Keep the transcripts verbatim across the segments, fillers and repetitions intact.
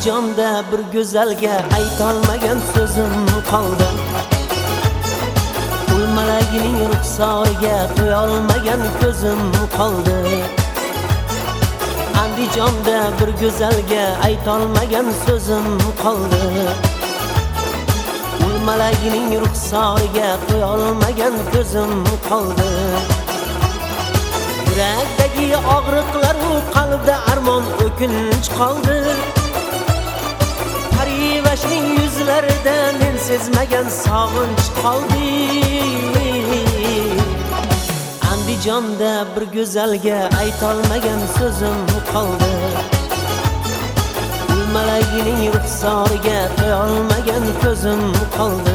Andijonda bir go'zalga aytolmagan so'zim qoldi. Ul malagining ruxsoriga qo'yolmagan ko'zim qoldi. Andijonda bir go'zalga aytolmagan so'zim qoldi. Ul malagining ruxsoriga qo'yolmagan ko'zim qoldi. Yurakdagi og'riqlar u qalbda armon o'kinch qoldi. Parivashning yuzlarida men sezmagan sog'inch qoldi. Andijonda bir go'zalga aytolmagan so'zim qoldi. Ul malagining ruxsoriga qo'yolmagan ko'zim qoldi.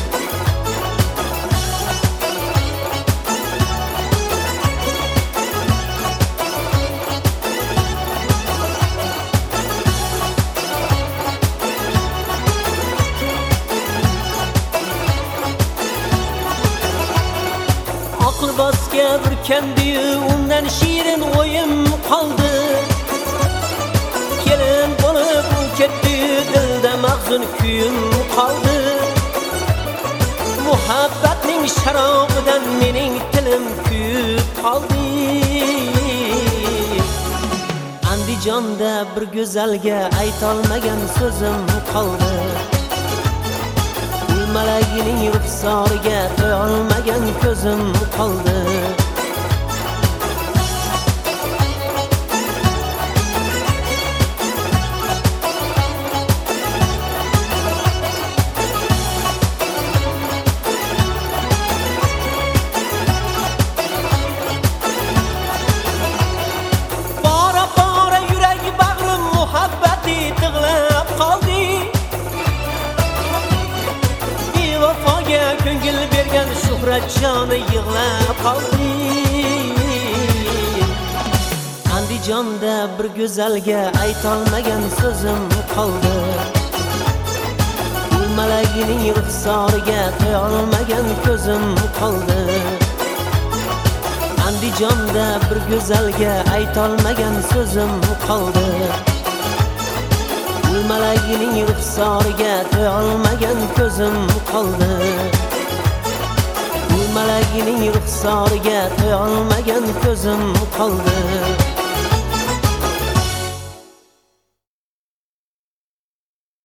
Libosga burkandiyu undan shirin o'yim qoldi. Kelin bo'lib u ketdi, dilda mahzun kuyim qoldi. Muhabbatning sharobidan mening tilim kuyib qoldi. Andijonda bir go'zalga aytolmagan so'zim qoldi. Malagining ruxsoriga qo'yolmagan ko'zim qoldi. Bora bora yurak bag'rim muhabbati tig'lab qoldi. Ko'ngil bergan shuhratjoni yig'lab qoldi. Andijonda bir go'zalga aytolmagan so'zim qoldi. Ul malagining ruxsoriga qo'yolmagan ko'zim qoldi. Andijonda bir go'zalga aytolmagan so'zim qoldi. Ul malagining ruxsoriga qo'yolmagan ko'zim qoldi. Ul malagining ruxsoriga qo'yolmagan ko'zim qoldi.